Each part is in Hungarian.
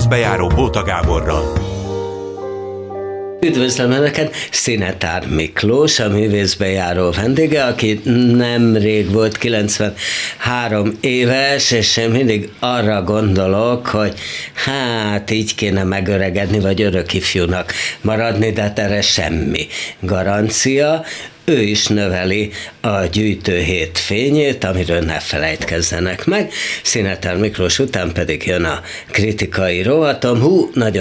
művészbejáró Bóta Gáborral. Üdvözlöm Önöket! Szinetár Miklós, a művészbejáró vendége, aki nemrég volt 93 éves, és én mindig arra gondolok, hogy hát így kéne megöregedni, vagy örök ifjúnak maradni, de hát erre semmi garancia. Ő is növeli a gyűjtőhét fényét, amiről ne felejtkezzenek meg. Szinetár Miklós után pedig jön a kritikai rovatom. Nagyon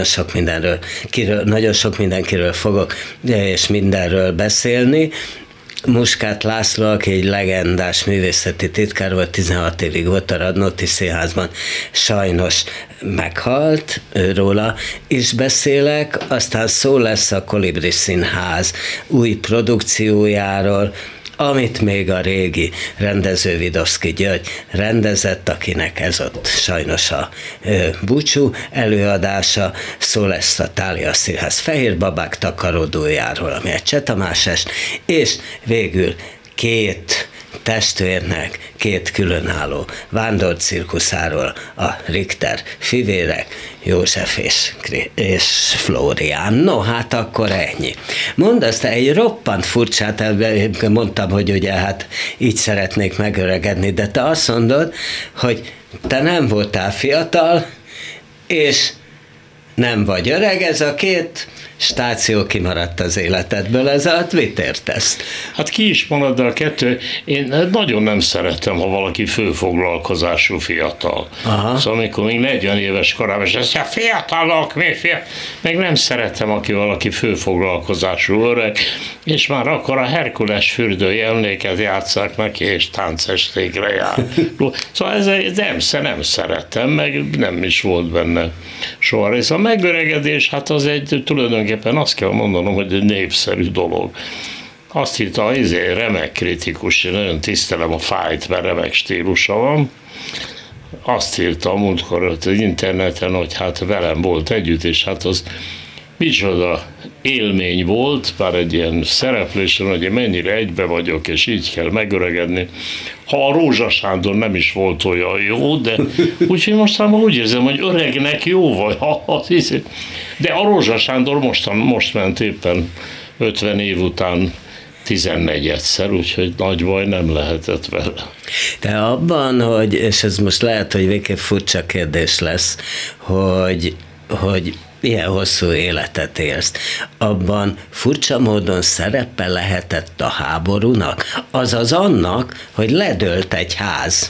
sok mindenkiről fogok és mindenről beszélni. Muskát László, aki egy legendás művészeti titkár volt, 16 évig volt a Radnóti Színházban, sajnos meghalt, róla is beszélek, aztán szó lesz a Kolibri Színház új produkciójáról, amit még a régi rendező Vidovszky György rendezett, akinek ez ott sajnos a búcsú előadása. Szó lesz a Thália Színház Fehér Babák takarodójáról, ami egy csetamásás, és végül két testvérnek, két különálló vándorcirkuszáról, a Richter fivérek, József és Flórián. No, hát akkor ennyi. Mondd azt, egy roppant furcsát, mondtam, hogy ugye hát így szeretnék megöregedni, de te azt mondod, hogy te nem voltál fiatal, és nem vagy öreg, ez a két stáció kimaradt az életedből, ez a Twitter-teszt. Hát ki is marad, de a kettő, én nagyon nem szeretem, ha valaki főfoglalkozású fiatal. Aha. Szóval amikor még 40 éves korában, és azt mondja, fiatalok, meg nem szeretem, aki valaki főfoglalkozású öreg, és már akkor a Herkules fürdői emléket játsszák neki, és táncestékre jár. Szóval nem szeretem, meg nem is volt benne soha rész. A megöregedés, hát az egy tulajdonképpen azt kell mondanom, hogy egy népszerű dolog. Azt írta az remek kritikus, én nagyon tisztelem a Fájt, mert remek stílusa van. Azt írta a múltkor az interneten, hogy hát velem volt együtt, és hát az micsoda élmény volt, bár egy ilyen szereplésen, hogy én mennyire egybe vagyok, és így kell megöregedni. Ha a Rózsa Sándor nem is volt olyan jó, de úgyhogy mostanában úgy érzem, hogy öregnek jó vagy. De a Rózsa Sándor most ment éppen 50 év után 14-szer, úgyhogy nagy baj nem lehetett vele. De abban, hogy, és ez most lehet, hogy végképp furcsa kérdés lesz, hogy ilyen hosszú életet élsz, abban furcsa módon szerepe lehetett a háborúnak, azaz annak, hogy ledőlt egy ház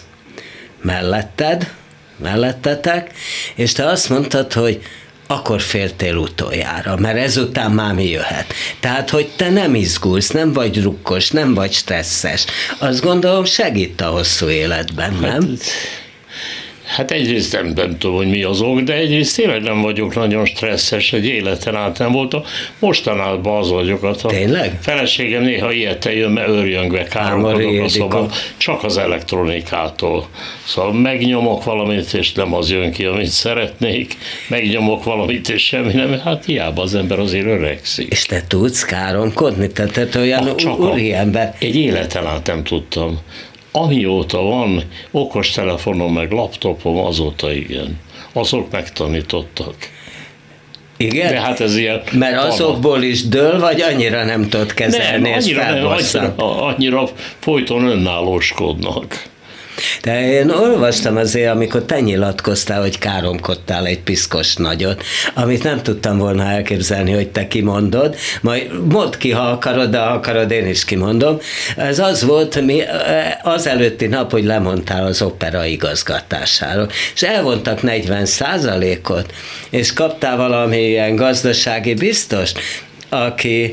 mellettetek, és te azt mondtad, hogy akkor féltél utoljára, mert ezután már mi jöhet. Tehát, hogy te nem izgulsz, nem vagy rukkos, nem vagy stresszes. Azt gondolom segít a hosszú életben, nem? Hát egyrészt nem tudom, hogy mi az ok, de egyrészt tényleg nem vagyok nagyon stresszes, egy életen át nem voltam. Mostanában az vagyok. Tényleg? Feleségem néha ilyet jön, mert őrjöngve káromkodok a szobában, csak az elektronikától. Szóval megnyomok valamit, és nem az jön ki, amit szeretnék. Megnyomok valamit, és semmi nem. Hát hiába az ember azért öregszik. És te tudsz káromkodni? Tehát olyan úri ember. Egy életen át nem tudtam. Amióta van okostelefonom meg laptopom, azóta igen. Azok megtanítottak. Igen? De hát ez ilyen... Mert azokból is dől, vagy annyira nem tudod kezelni, és felbosszant? Annyira folyton önállóskodnak. De én olvastam azért, amikor te nyilatkoztál, hogy káromkodtál egy piszkos nagyot, amit nem tudtam volna elképzelni, hogy te kimondod. Majd mondd ki, ha akarod, de ha akarod, én is kimondom. Ez az volt, az előtti nap, hogy lemondtál az opera igazgatásáról, és elvontak 40%-ot, és kaptál valamilyen gazdasági biztost, aki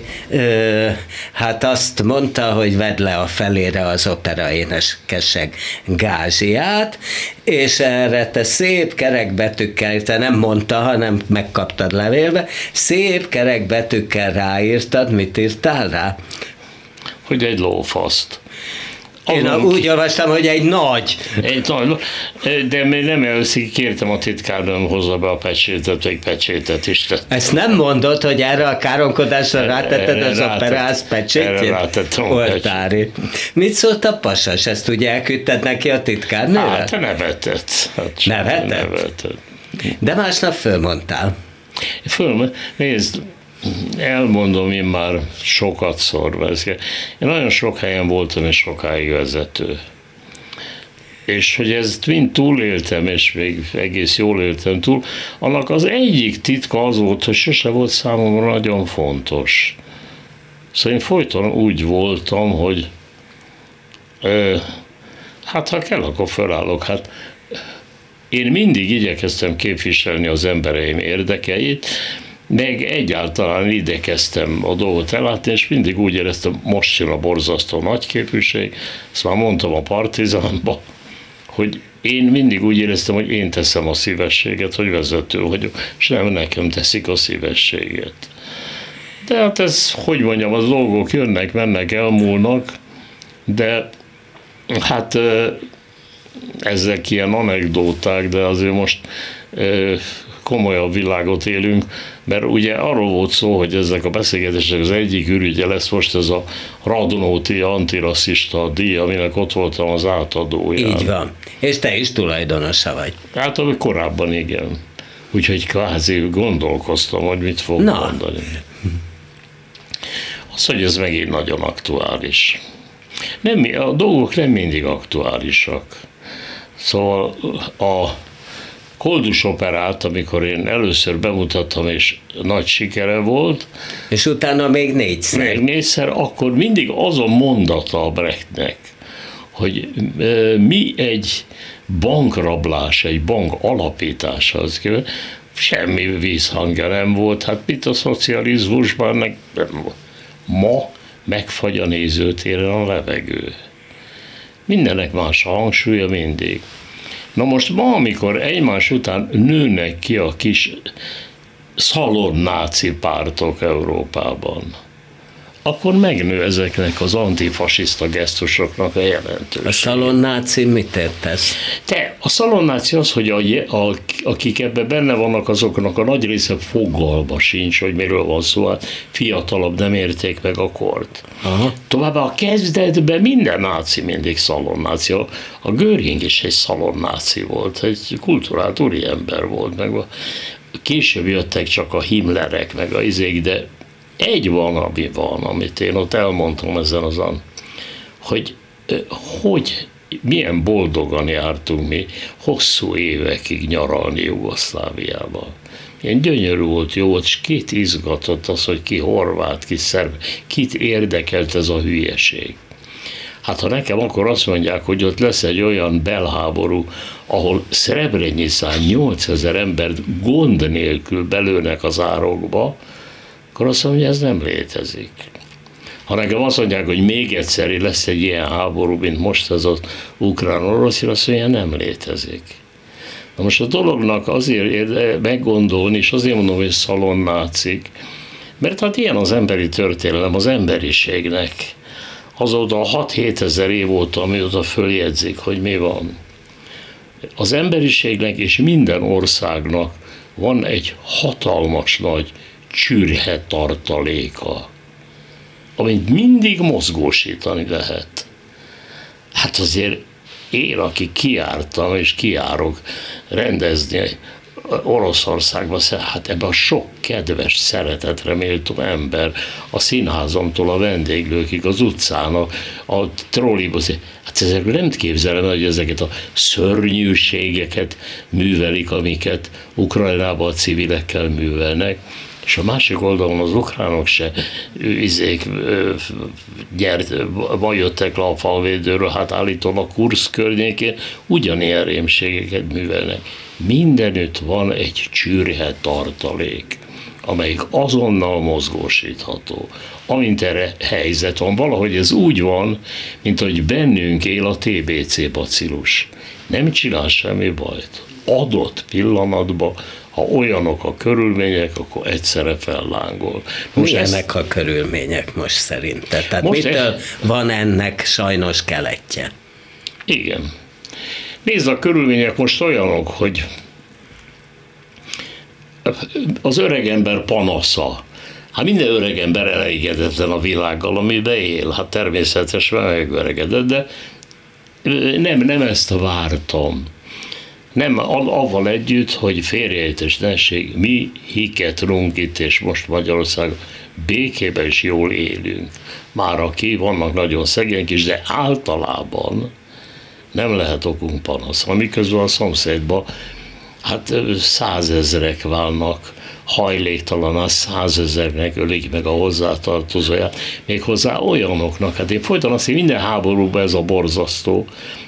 hát azt mondta, hogy vedd le a felére az opera énekesek gázsiát, és erre te szép kerekbetűkkel, te nem mondta, hanem megkaptad levélbe, szép kerekbetűkkel ráírtad, mit írtál rá? Hogy egy lófaszt. Én úgy olvastam, hogy egy nagy. De még nem először kértem a titkárnőm, hozza be a pecsétet, vagy pecsétet is. Ezt nem mondod, hogy erre a káromkodásra rátetted az operáz pecsétjét? Erre rátettem oltári. Mit szólt a pasas? Ezt ugye elküldted neki a titkárnőre? Hát nevetett. Nevetett? De másnap fölmondtál. Nézd, elmondom én már sokatszor. Én nagyon sok helyen voltam, és sokáig vezető. És hogy ezt mind túléltem, és még egész jól éltem túl, annak az egyik titka az volt, hogy sose volt számomra nagyon fontos. Szóval én folyton úgy voltam, hogy hát ha kell, akkor felállok. Hát én mindig igyekeztem képviselni az embereim érdekeit, meg egyáltalán igyekeztem a dolgot ellátni, és mindig úgy éreztem, most jön a borzasztó nagyképűség, ezt már mondtam a Partizánban, hogy én mindig úgy éreztem, hogy én teszem a szívességet, hogy vezető vagyok, és nem nekem teszik a szívességet. De hát ez, hogy mondjam, az dolgok jönnek, mennek, elmúlnak, de hát ezek ilyen anekdóták, de azért most komolyabb világot élünk, mert ugye arról volt szó, hogy ezek a beszélgetések az egyik ürügye lesz most ez a Radnóti antirasszista díj, aminek ott voltam az átadóján. Így van. És te is tulajdonosa vagy. Hát korábban igen. Úgyhogy kvázi gondolkoztam, hogy mit fog mondani. Az, hogy ez megint nagyon aktuális. A dolgok nem mindig aktuálisak. Szóval a Koldus operát, amikor én először bemutattam, és nagy sikere volt. És utána még négyszer, akkor mindig az a mondata a Brechtnek, hogy mi egy bankrablás, egy bank alapítása, az semmi vízhangja nem volt. Hát mit a szocializmusban, ma megfagy a nézőtéren a levegő. Mindennek más a hangsúlya mindig. Na most ma, amikor egymás után nőnek ki a kis szalonnáci pártok Európában, akkor megnő ezeknek az antifasiszta gesztusoknak a jelentősége. A szalonnáci mit értesz? A szalonnáci az, hogy akik ebben benne vannak, azoknak a nagy része fogalma sincs, hogy miről van szó, hát fiatalabb, nem érték meg a kort. Aha. Továbbá a kezdetben minden náci mindig szalonnáci. A Göring is egy szalonnáci volt, egy kulturált úriember volt, meg később jöttek csak a Himmlerek, meg a izék, de egy van, amit én ott elmondtam ezen azon, hogy milyen boldogan jártunk mi hosszú évekig nyaralni Jugoszláviába. Ilyen gyönyörű volt, jó volt, és kit izgatott az, hogy ki horvát, ki szerb, kit érdekelt ez a hülyeség. Hát ha nekem akkor azt mondják, hogy ott lesz egy olyan belháború, ahol Srebrenicán 8000 embert gond nélkül belőnek az árokba, akkor azt mondom, hogy ez nem létezik. Ha nekem azt mondják, hogy még egyszer lesz egy ilyen háború, mint most ez az ukrán-orosz, azt mondja, nem létezik. Na most a dolognak azért meggondolni, és azért mondom, hogy szalonnácik, mert hát ilyen az emberi történelem, az emberiségnek. Azóta 6-7 ezer év óta, amióta följegyzik, hogy mi van. Az emberiségnek és minden országnak van egy hatalmas nagy csürhe tartaléka, amit mindig mozgósítani lehet. Hát azért én, aki kijártam és kijárok rendezni Oroszországban, hát ebben a sok kedves, szeretetre méltó ember, a színházamtól a vendéglőkig, az utcán, a trollibusz, hát ezekről nem képzelem, hogy ezeket a szörnyűségeket művelik, amiket Ukrajnában a civilekkel művelnek, és a másik oldalon az ukránok se ma jöttek le a falvédőről, hát állítólag Kurszk környékén ugyanilyen rémségeket művelnek. Mindenütt van egy csürhe tartalék, amelyik azonnal mozgósítható. Amint erre helyzet van, valahogy ez úgy van, mint hogy bennünk él a TBC bacillus. Nem csinál semmi bajt. Adott pillanatban, ha olyanok a körülmények, akkor egyszerre fellángol. Milyenek a körülmények most szerinted? Tehát mitől van ennek sajnos keletje? Igen. Nézd, a körülmények most olyanok, hogy az öregember panasza. Hát minden öregember elégedetlen a világgal, amiben él. Hát természetesen megöregedett, de nem ezt vártam. Nem avval együtt, hogy félreértés ne essék, mi hiket runk itt, és most Magyarországon békében is jól élünk. Már aki vannak nagyon szegények is, de általában nem lehet okunk panasz. Miközben a szomszédban 100 000 válnak hajléktalan, 100 000-nek ölik meg a hozzátartozóját, méghozzá olyanoknak. Hát én folyton azt hiszem, minden háborúban ez a borzasztó,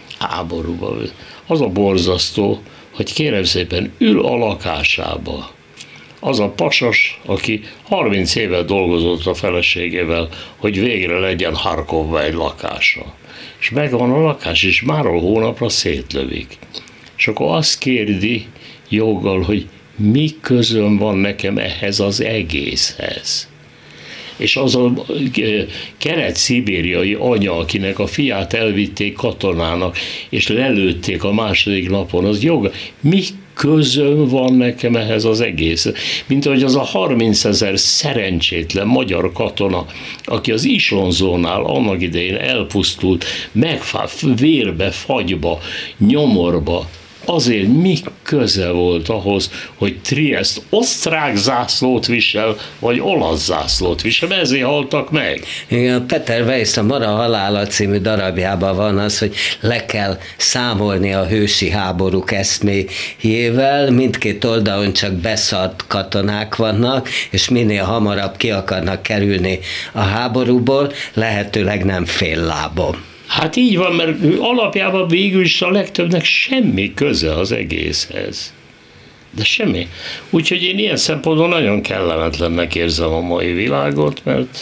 az a borzasztó, hogy kérem szépen ül a lakásába az a pasas, aki 30 éve dolgozott a feleségével, hogy végre legyen Harkovba egy lakása. És megvan a lakás, és máról hónapra szétlövik. És akkor azt kérdi joggal, hogy mi közöm van nekem ehhez az egészhez. És az a kelet-szibériai anya, akinek a fiát elvitték katonának, és lelőtték a második napon, az joga. Mi közöm van nekem ehhez az egész? Mint ahogy az a 30 000 szerencsétlen magyar katona, aki az Islonzónál annak idején elpusztult, vérbe, fagyba, nyomorba, azért mi köze volt ahhoz, hogy Triest osztrák zászlót visel, vagy olasz zászlót visel, ezért haltak meg. Igen, Peter Weiss a Mara halála című darabjában van az, hogy le kell számolni a hősi háborúk eszméjével, mindkét oldalon csak beszart katonák vannak, és minél hamarabb ki akarnak kerülni a háborúból, lehetőleg nem fél lábon. Hát így van, mert alapjában végül is a legtöbbnek semmi köze az egészhez. De semmi. Úgyhogy én ilyen szempontból nagyon kellemetlennek érzem a mai világot, mert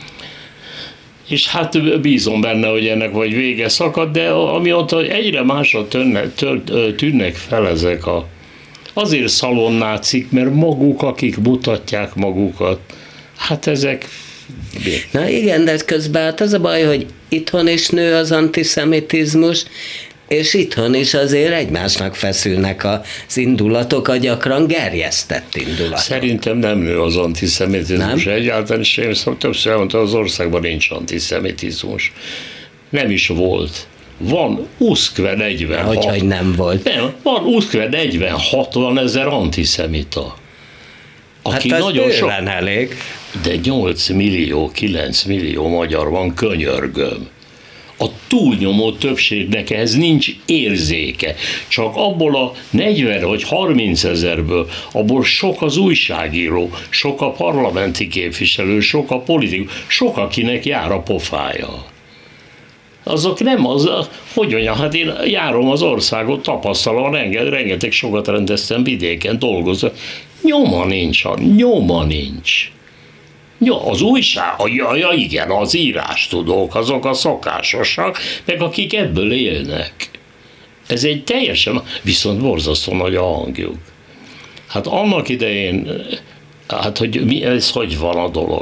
és hát bízom benne, hogy ennek vagy vége szakad, de amióta egyre másra tűnnek fel ezek azért szalonnácik, mert maguk, akik mutatják magukat, hát ezek... Na igen, de közben hát az a baj, hogy itthon is nő az antiszemitizmus, és itthon is azért egymásnak feszülnek az indulatok, a gyakran gerjesztett indulatok. Szerintem nem nő az antiszemitizmus egyáltalán, és én többször elmondtam, az országban nincs antiszemitizmus. Nem is volt. Van uszkve 46. Hogy nem volt. Nem, van uszkve 40-60 000 antiszemita. Aki hát nagyon sok, elég. De 8 millió, 9 millió magyar van, könyörgöm. A túlnyomó többségnek ehhez nincs érzéke. Csak abból a 40 vagy 30 000-ből, abból sok az újságíró, sok a parlamenti képviselő, sok a politikus, sok akinek jár a pofája. Azok nem hogy mondjam, hát én járom az országot, tapasztalom, rengeteg sokat rendeztem vidéken, dolgozom. Nyoma nincs. Az újság, igen, az írástudók, azok a szokásosak, meg akik ebből élnek. Ez egy teljesen, viszont borzasztó nagy a hangjuk. Hát annak idején, hogy van a dolog.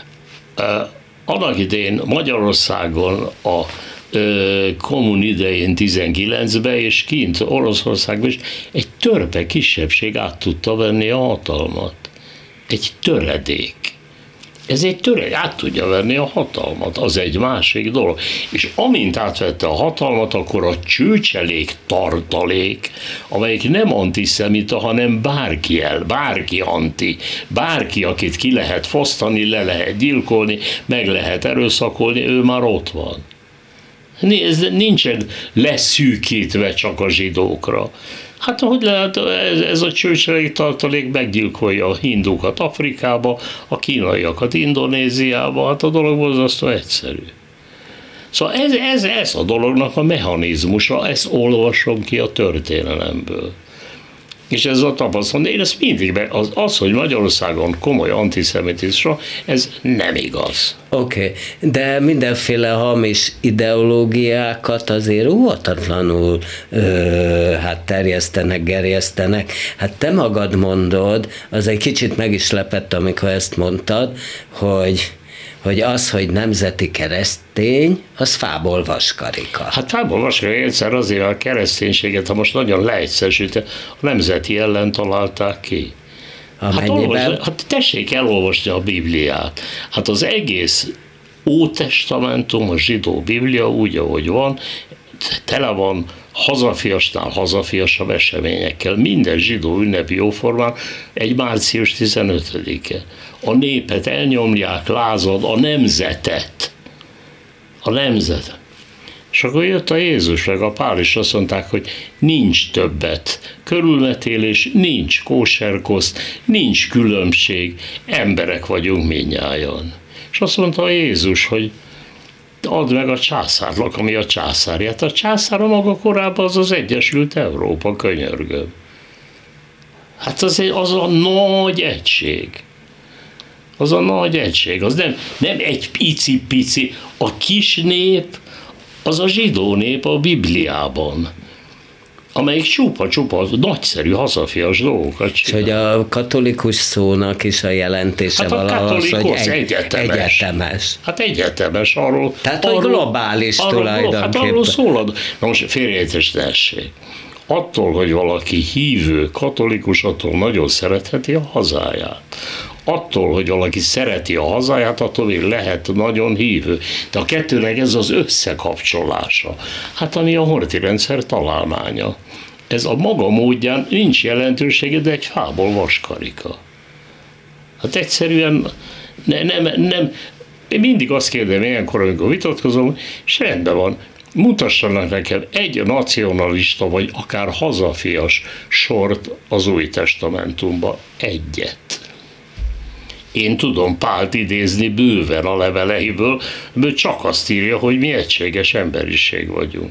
Annak idején Magyarországon a kommun idején 19-ben, és kint Oroszországban is egy törpe kisebbség át tudta venni a hatalmat. Egy töredék. Ez egy töredék, át tudja venni a hatalmat, az egy másik dolog. És amint átvette a hatalmat, akkor a csőcselék tartalék, amelyik nem antiszemita, hanem bárki anti, bárki, akit ki lehet fosztani, le lehet gyilkolni, meg lehet erőszakolni, ő már ott van. Nincsen leszűkítve csak a zsidókra. Hát hogy lehet, ez a csőcselék tartalék meggyilkolja a hindukat Afrikába, a kínaiakat Indonéziába, hát a dolog borzasztó egyszerű. Szóval ez a dolognak a mechanizmusa, ezt olvasom ki a történelemből. És ez a tapasztalat, én ezt mindig az, hogy Magyarországon komoly antiszemitizmusra, ez nem igaz. Oké, de mindenféle hamis ideológiákat azért óvatatlanul terjesztenek, gerjesztenek. Hát te magad mondod, az egy kicsit meg is lepett, amikor ezt mondtad, hogy az, hogy nemzeti keresztény, az fából vaskarika. Hát fából vaskarika, egyszer azért a kereszténységet, ha most nagyon leegyszerűsíte, a nemzeti ellen találták ki. Hát tessék elolvasni a Bibliát. Hát az egész Ótestamentum, a zsidó Biblia úgy, ahogy van, tele van hazafiasnál hazafiasabb eseményekkel. Minden zsidó ünnepi jóformán egy március 15-e. A népet elnyomják, lázad, a nemzetet. A nemzetet. És akkor jött a Jézus, meg a Pál, és azt mondták, hogy nincs többet. Körülmetélés, nincs kóserkoszt, nincs különbség, emberek vagyunk mindnyájan. És azt mondta a Jézus, hogy add meg a császárnak, ami a császárját. A császár a maga korában az Egyesült Európa, könyörgöm. Hát az a nagy egység. Az a nagy egység. Az nem egy pici-pici. A kis nép, az a zsidó nép a Bibliában, amelyik csupa-csupa nagyszerű hazafias dolgokat csinál. És hogy a katolikus szónak is a jelentése hát valahol az, hogy egyetemes. Hát egyetemes, arról... Tehát, hogy globális tulajdonképpen. Hát arról szólad. Na most félreértés tessék. Attól, hogy valaki hívő, katolikus, attól nagyon szeretheti a hazáját. Attól, hogy valaki szereti a hazáját, attól még lehet nagyon hívő. De a kettőnek ez az összekapcsolása. Hát ami a Horthy rendszer találmánya. Ez a maga módján nincs jelentősége, de egy fából vaskarika. Hát egyszerűen nem. Én mindig azt kérdem ilyenkor, amikor vitatkozom, és rendben van, mutassanak nekem egy nacionalista, vagy akár hazafias sort az Új Testamentumba. Egyet. Én tudom Pált idézni bőven a leveleiből, mert csak azt írja, hogy mi egységes emberiség vagyunk.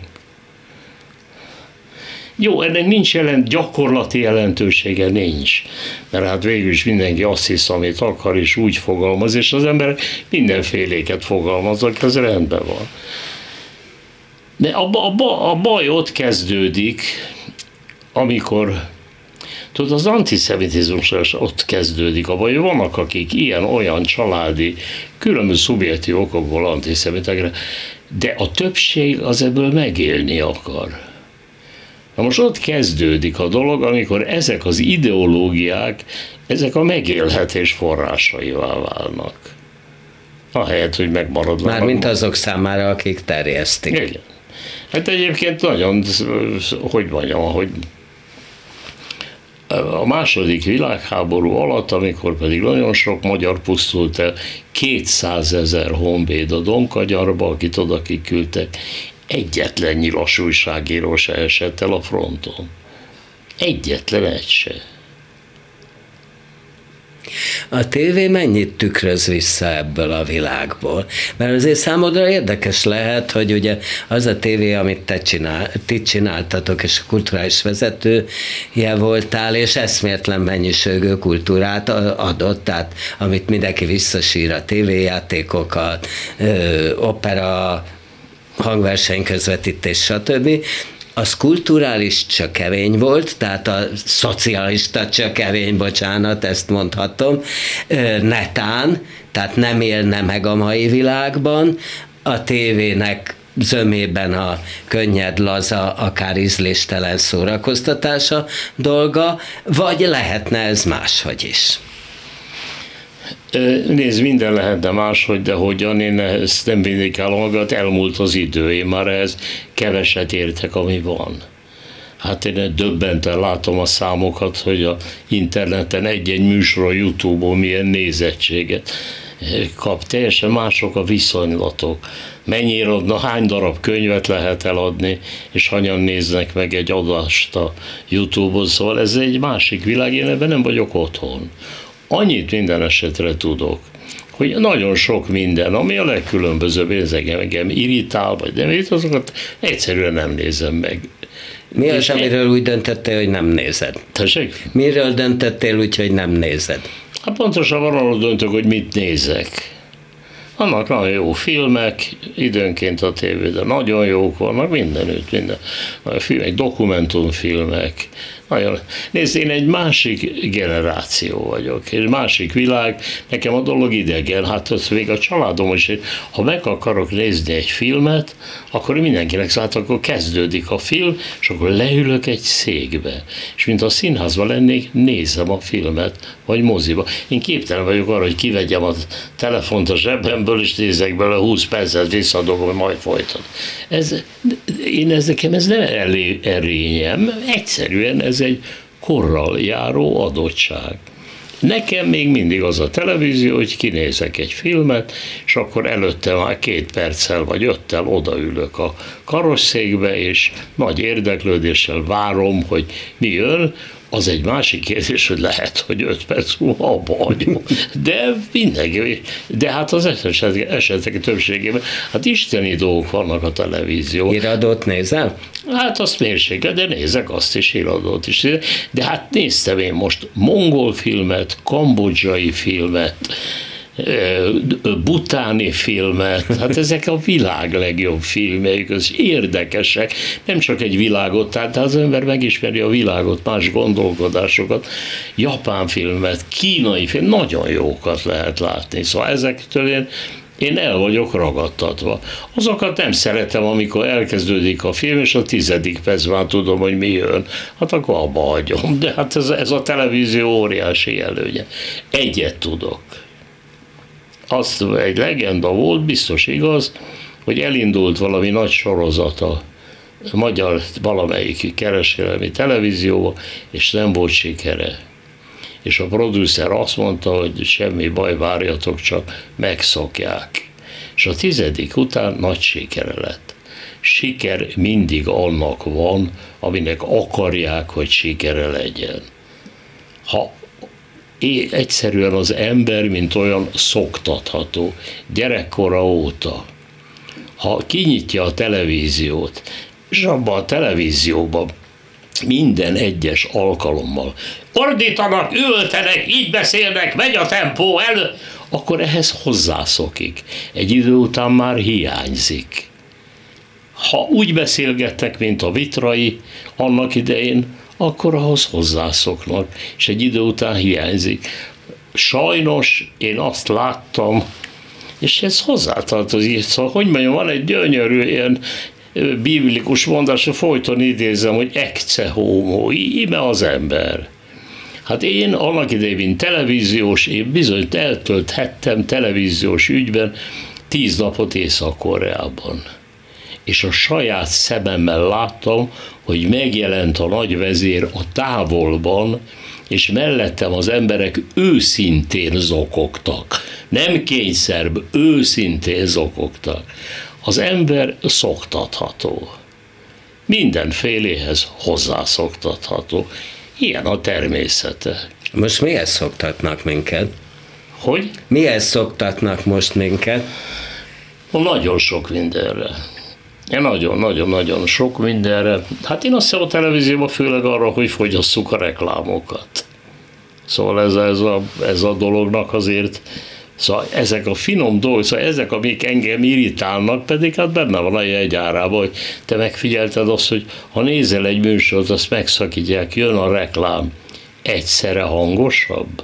Jó, ennek nincs gyakorlati jelentősége nincs, mert hát végül is mindenki azt hisz, amit akar, és úgy fogalmaz, és az emberek mindenféléket fogalmaznak, ez rendben van. De a baj ott kezdődik, amikor, tudod, az antiszemitizmus ott kezdődik a baj. Vannak, akik ilyen-olyan családi, különböző szubjektív okokból antiszemitekre, de a többség az ebből megélni akar. Na most ott kezdődik a dolog, amikor ezek az ideológiák, ezek a megélhetés forrásaivá válnak. Ahelyett, hogy megmaradnak. Mármint azok számára, akik terjesztik. Igen. Hát egyébként nagyon, hogy mondjam, hogy a második világháború alatt, amikor pedig nagyon sok magyar pusztult el, 200 000 honvéd a Donkagyarba, akit oda kiküldtek, egyetlen nyilas újságíró se esett el a fronton. Egyetlen egy se. A tévé mennyit tükröz vissza ebből a világból? Mert azért számodra érdekes lehet, hogy ugye az a tévé, amit ti csináltatok, és a kulturális vezetője voltál, és eszméletlen mennyiségű kultúrát adott, tehát amit mindenki visszasír, a tévéjátékokat, opera, hangversenyközvetítés, stb., az kulturális csökevény volt, tehát a szocialista csökevény, bocsánat, ezt mondhatom, netán, tehát nem élne meg a mai világban, a tévének zömében a könnyed, laza, akár ízléstelen szórakoztatása dolga, vagy lehetne ez máshogy is? Nézd, minden lehetne máshogy, de hogyan, én ezt nem vindikálom magát, elmúlt az idő, én már ehhez keveset értek, ami van. Hát én döbbenten látom a számokat, hogy a interneten egy-egy műsor a YouTube-on milyen nézettséget kap. Teljesen mások a viszonylatok. Mennyire adna, hány darab könyvet lehet eladni, és hányan néznek meg egy adást a YouTube-on, szóval ez egy másik világ, én ebben nem vagyok otthon. Annyit minden esetre tudok, hogy nagyon sok minden, ami a legkülönbözőbb, engem irritál, vagy nem irritál, azokat egyszerűen nem nézem meg. Mi az, amiről úgy döntöttél, hogy nem nézed? Tessék? Miről döntöttél úgy, hogy nem nézed? Hát pontosan arról döntök, hogy mit nézek. Vannak nagyon jó filmek, időnként a tévében nagyon jók vannak, mindenütt, minden. Filmek, dokumentumfilmek, Nagyon. Nézd, én egy másik generáció vagyok, egy másik világ, nekem a dolog idegen, hát az még a családom is, ha meg akarok nézni egy filmet, akkor mindenkinek szóval akkor kezdődik a film, és akkor leülök egy székbe, és mint a színházban lennék, nézem a filmet, vagy moziba. Én képtelen vagyok arra, hogy kivegyem a telefont a zsebemből, és nézek bele 20 percet, visszadogom, majd folytat. Nekem ez nem erényem, egyszerűen ez egy korral járó adottság. Nekem még mindig az a televízió, hogy kinézek egy filmet, és akkor előtte már 2 perccel vagy 5-tel odaülök a karosszékbe, és nagy érdeklődéssel várom, hogy mi jön. Az egy másik kérdés, hogy lehet, hogy 5 perc múlva abba hagyom. De mindenki, de hát az esetek többségében, hát isteni dolgok vannak a televízión. Híradót nézel? Hát azt mérséklet, de nézek azt is, híradót is. De hát néztem én most mongol filmet, kambodzsai filmet, butáni filmet, hát ezek a világ legjobb filmjeik, az érdekesek, nem csak egy világot, tehát az ember megismeri a világot, más gondolkodásokat, japán filmet, kínai film, nagyon jókat lehet látni, szóval ezektől én el vagyok ragadtatva. Azokat nem szeretem, amikor elkezdődik a film, és a 10. percben tudom, hogy mi jön. Hát akkor abba hagyom. De hát ez a televízió óriási előnye. Egyet tudok. Az egy legenda volt, biztos igaz, hogy elindult valami nagy sorozata magyar valamelyik kereskedelmi televízióba, és nem volt sikere. És a producer azt mondta, hogy semmi baj, várjatok, csak megszokják. És a 10. után nagy sikere lett. Siker mindig annak van, aminek akarják, hogy sikere legyen. Ha egyszerűen az ember, mint olyan szoktatható, gyerekkora óta, ha kinyitja a televíziót, és abban a televízióban minden egyes alkalommal ordítanak, ültenek, így beszélnek, megy a tempó elő, akkor ehhez hozzászokik. Egy idő után már hiányzik. Ha úgy beszélgettek, mint a Vitrai annak idején, akkor ahhoz hozzászoknak, és egy idő után hiányzik. Sajnos én azt láttam, és ez hozzátartozik, szóval, hogy mondjam, van egy gyönyörű ilyen biblikus mondás, folyton idézem, hogy ecce homo, íme az ember. Hát én annak idején, mint televíziós, én bizony eltölthettem televíziós ügyben 10 napot Észak-Koreában. És a saját szememmel láttam, hogy megjelent a nagyvezér a távolban, és mellettem az emberek őszintén zokogtak. Nem kényszerb, őszintén zokogtak. Az ember szoktatható. Mindenféléhez hozzászoktatható. Ilyen a természete. Most mihez szoktatnak minket? Hogy? Mihez szoktatnak most minket? Nagyon sok mindenre. Nagyon-nagyon sok mindenre. Hát én azt hiszem a televízióban főleg arra, hogy fogyasszuk a reklámokat. Szóval ez a dolognak azért, szóval ezek a finom dolgok, szóval ezek, amik engem irritálnak, pedig hát benne van a jegyárában, hogy te megfigyelted azt, hogy ha nézel egy műsort, azt megszakítják, jön a reklám, egyszerre hangosabb.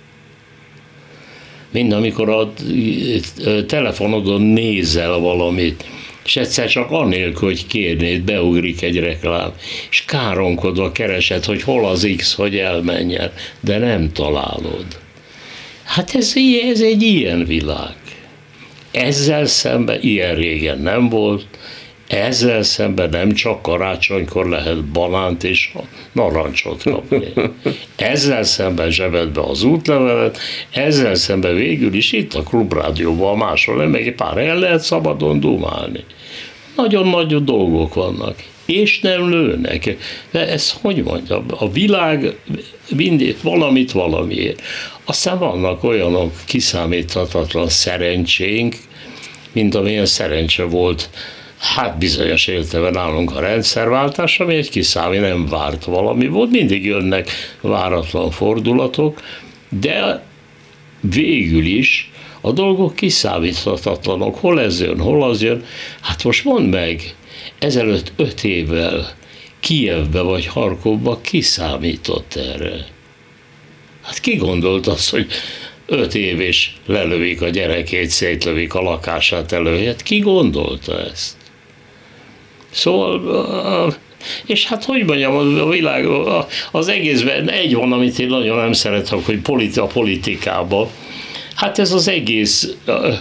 Mind amikor a telefonodon nézel valamit, és egyszer csak annélkül, hogy kérnéd, beugrik egy reklám, és káronkodva keresed, hogy hol az X, hogy elmenjen, de nem találod. Hát ez egy ilyen világ. Ezzel szemben ilyen régen nem volt, ezzel szemben nem csak karácsonykor lehet banánt és narancsot kapni. Ezzel szemben zsebedbe az útlevelet, ezzel szemben végül is itt a Klubrádióban máshol, meg egy pár helyen lehet szabadon dumálni. Nagyon nagy dolgok vannak, és nem lőnek. De ez hogy mondjam, a világ mindig valamit valamiért. Aztán vannak olyanok kiszámíthatatlan szerencsénk, mint amilyen szerencse volt hát bizonyos értelemben nálunk a rendszerváltás, ami egy kiszámít, nem várt valami volt, mindig jönnek váratlan fordulatok, de végül is a dolgok kiszámíthatatlanok, hol ez jön, hol az jön. Hát most mondd meg, ezelőtt 5 évvel Kijevbe vagy Harkovba ki számított erre? Hát ki gondolt azt, hogy 5 év és lelövik a gyerekét, szétlövik a lakását előtt? Ki gondolta ezt? Szóval, és hát hogy mondjam, a világ, az egészben egy van, amit én nagyon nem szeretek, hogy a politikában, hát ez az egész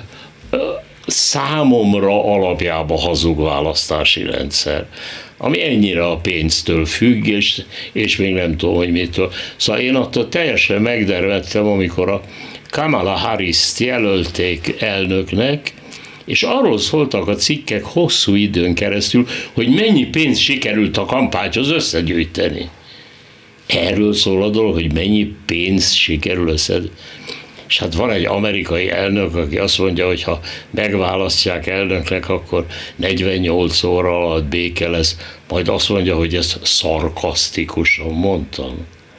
számomra alapjában hazug választási rendszer, ami ennyire a pénztől függ, és még nem tudom, hogy mitől. Szóval én attól teljesen megdervedtem, amikor a Kamala Harris-t jelölték elnöknek, és arról szóltak a cikkek hosszú időn keresztül, hogy mennyi pénzt sikerült a kampányhoz összegyűjteni. Erről szól a dolog, hogy mennyi pénzt sikerül összegyűjteni. És hát van egy amerikai elnök, aki azt mondja, hogy ha megválasztják elnöknek, akkor 48 óra alatt béke lesz, majd azt mondja, hogy ezt szarkasztikusan mondtam.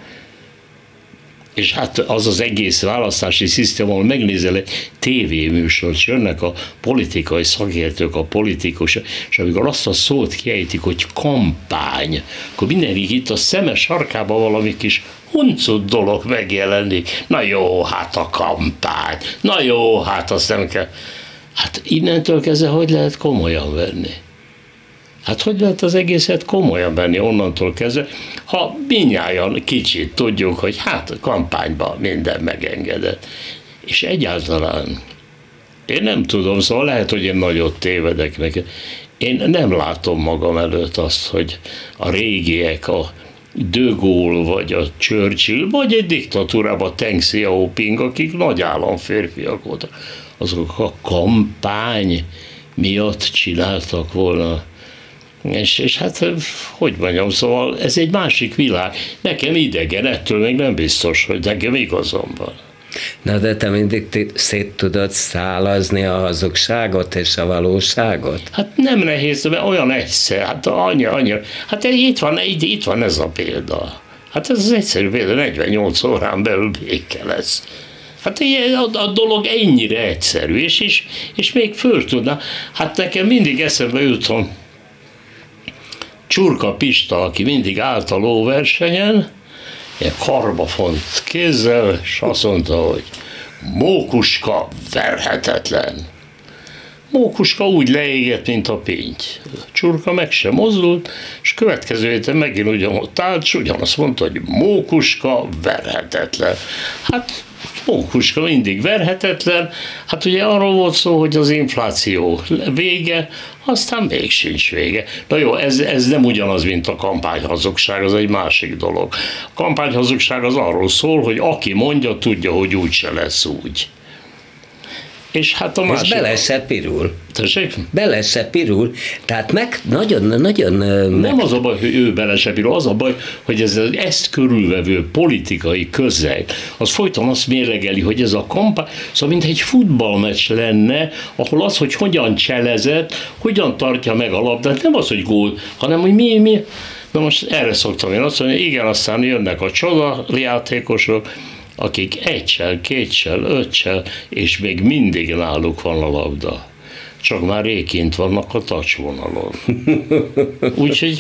És hát az az egész választási szisztéma, ahol megnézel egy tévéműsort, és jönnek a politikai szakértők, a politikusok, és amikor azt a szót kiejtik, hogy kampány, akkor mindenki itt a szeme sarkában valami kis huncut dolog megjelenik. Na jó, hát a kampány. Na jó, hát azt nem kell. Hát innentől kezdve hogy lehet komolyan venni? Hát hogy lehet az egészet komolyan venni onnantól kezdve, ha mindnyájan kicsit tudjuk, hogy hát kampányban minden megengedett. És egyáltalán én nem tudom, szóval lehet, hogy én nagyot tévedek neki. Én nem látom magam előtt azt, hogy a régiek, a De Gaulle, vagy a Churchill, vagy egy diktatúrában Deng Xiaoping, akik nagy államférfiak voltak, azok a kampány miatt csináltak volna. És hát, hogy mondjam, szóval ez egy másik világ. Nekem idegen, ettől még nem biztos, hogy nekem igazam van. Na de te mindig szét tudod szálazni a hazugságot és a valóságot? Hát nem nehéz, de olyan egyszer, hát annyira. Hát itt van ez a példa. Hát ez az egyszerű példa, 48 órán belül béke lesz. Hát a dolog ennyire egyszerű, és még föl tudna. Hát nekem mindig eszembe jutom Csurka Pista, aki mindig állt a lóversenyen, ilyen karbafont kézzel, és azt mondta, hogy Mókuska verhetetlen. Mókuska úgy leégett, mint a pinty. Csurka meg sem mozdult, és következő héten megint ugyanott állt, és ugyanazt mondta, hogy Mókuska verhetetlen. Hát Mókuska mindig verhetetlen, hát ugye arról volt szó, hogy az infláció vége, aztán még sincs vége. Na jó, ez nem ugyanaz, mint a kampányhazugság, az egy másik dolog. A kampányhazugság az arról szól, hogy aki mondja, tudja, hogy úgyse lesz úgy. És hát a másik... Ez bele se pirul. Tessék? Bele se pirul, tehát nagyon... Nem az a baj, hogy ő bele se pirul, az a baj, hogy ezt körülvevő politikai közeg, az folyton azt mérlegeli, hogy ez a kampány, szóval mint egy futballmeccs lenne, ahol az, hogy hogyan cselezett, hogyan tartja meg a labdát, nem az, hogy gól, hanem hogy mi. Na most erre szoktam én azt mondani, igen, aztán jönnek a csodajátékosok, akik 1-sel, 2-sel, 5-sel, és még mindig náluk van a labda. Csak már rég kint vannak a touchvonalon. Úgyhogy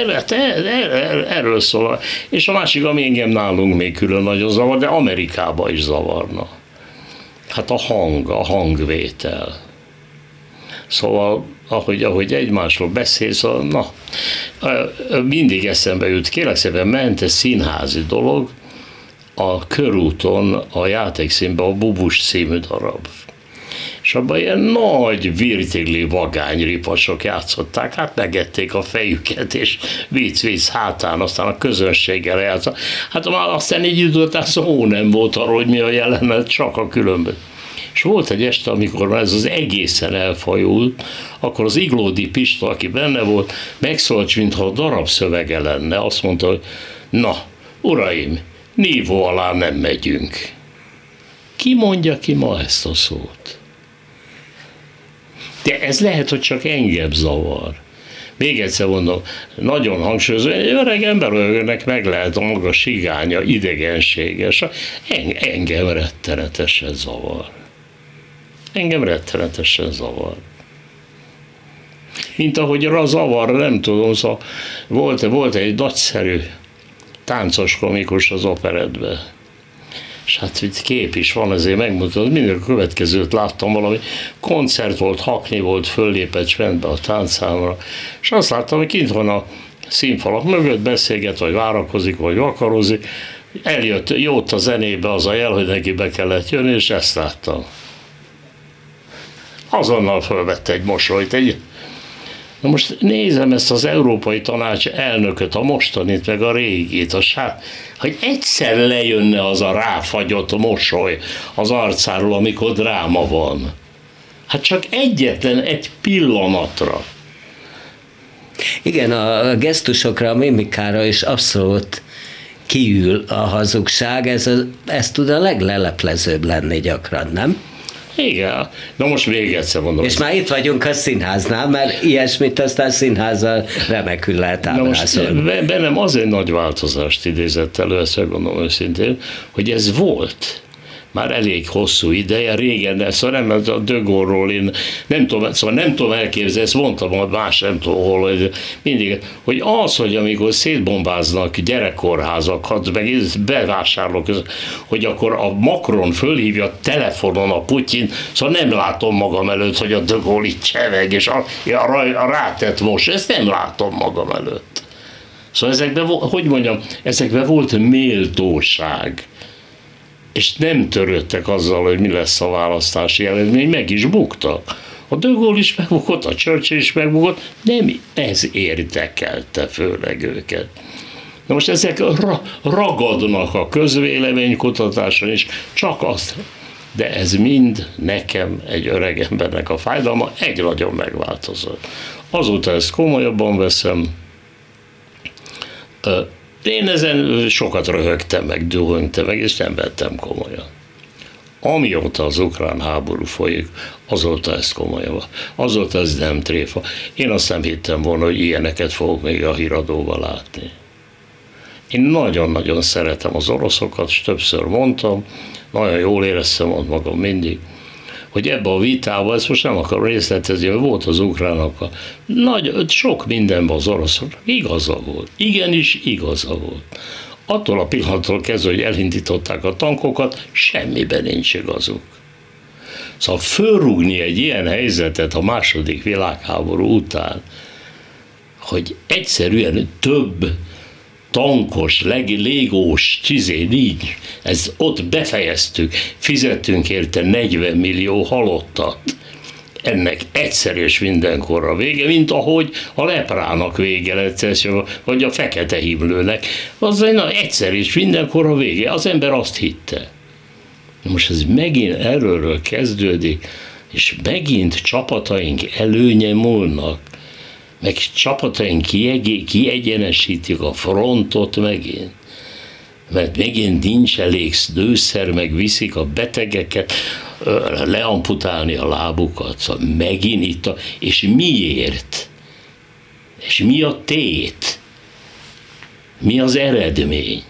erről szól. És a másik, ami engem nálunk még külön nagyon zavar, de Amerikában is zavarna. Hát a hangvétel. Szóval, ahogy egymásról beszélsz, szóval, mindig eszembe jut, kérlek szépen, ment egy színházi dolog, a Körúton, a játékszínben a Bubus című darab. És abban ilyen nagy, virtigli vagányripasok játszották, hát megették a fejüket, és vicc hátán, aztán a közönséggel játszottak. Hát aztán egy idő után szó nem volt arról, hogy mi a jelenet, csak a különböző. És volt egy este, amikor ez az egészen elfajult, akkor az Iglódi Pista, aki benne volt, megszólt, mintha a darab szövege lenne. Azt mondta, hogy na, uraim, nívó alá nem megyünk. Ki mondja ki ma ezt a szót? De ez lehet, hogy csak engem zavar. Még egyszer mondom, nagyon hangsúlyozó, egy öreg embernek meg lehet a maga sigánya, idegenséges. Engem rettenetesen zavar. mint ahogy a zavar, nem tudom, szóval volt egy nagyszerű táncos komikus az operettben. És hát itt kép is van, ezért megmutatom, mindig a következőt láttam, valami koncert volt, Hackney volt, föllépett Sventbe a táncszámra, és azt láttam, hogy kint van a színfalak mögött, beszélget, vagy várakozik, vagy vakarozik, eljött, jót a zenébe az a jel, hogy neki be kellett jönni, és ezt láttam. Azonnal fölvette egy mosolyt. Na most nézem ezt az Európai Tanács elnököt, a mostanit, meg a régit, hogy egyszer lejönne az a ráfagyott mosoly az arcáról, amikor dráma van. Hát csak egyetlen egy pillanatra. Igen, a gesztusokra, a mimikára is abszolút kiül a hazugság, ez tud a legleleplezőbb lenni gyakran, nem? Igen, na most még egyszer mondom. És már itt vagyunk a színháznál, mert ilyesmit aztán színházzal remekül lehet ábrázolni. Bennem az egy nagy változást idézett elő, ezt megmondom őszintén, hogy ez volt már elég hosszú ideje, régen, szóval nem a De Gaulle-ról én nem tudom elképzelni, ezt mondtam más, nem tudom hol, mindig, hogy az, hogy amikor szétbombáznak gyerekkórházakat, meg bevásárlók, hogy akkor a Macron fölhívja telefonon a Putyin, szóval nem látom magam előtt, hogy a De Gaulle itt cseveg, és a rátett most, ezt nem látom magam előtt. Szóval ezekben volt méltóság. És nem törődtek azzal, hogy mi lesz a választási eredmény, meg is buktak. A De Gaulle is megbukott, a Churchill is megbukott, nem ez érdekelte főleg őket. Na most ezek ragadnak a közvéleménykutatáson is, csak azt, de ez mind nekem, egy öreg embernek a fájdalma, egy nagyon megváltozott. Azóta ezt komolyabban veszem, én ezen sokat röhögtem meg, dühöngtem meg, és nem vettem komolyan. Amióta az ukrán háború folyik, azóta ezt komolyan. Azóta ez nem tréfa. Én azt nem hittem volna, hogy ilyeneket fogok még a híradóban látni. Én nagyon-nagyon szeretem az oroszokat, és többször mondtam, nagyon jól éreztem ott magam mindig, hogy ebbe a vitában, ezt most nem akarom részletezni, hogy volt az ukránokkal, sok mindenben az oroszoknak igaza volt. Igenis igaza volt. Attól a pillanattól kezdve, hogy elindították a tankokat, semmiben nincs igazuk. Szóval fölrúgni egy ilyen helyzetet a második világháború után, hogy egyszerűen több tankos, légós nincs, ezt ott befejeztük, fizettünk érte 40 millió halottat. Ennek egyszer és mindenkorra vége, mint ahogy a leprának vége lett, vagy a fekete himlőnek. Az egyszer és mindenkorra vége, az ember azt hitte. Most ez megint erről kezdődik, és megint csapataink előnye múlnak, meg csapataink kiegyenesítik a frontot megint, mert megint nincs elég nőszer, meg viszik a betegeket leamputálni a lábukat, szóval megint itt és miért? És mi a tét? Mi az eredmény?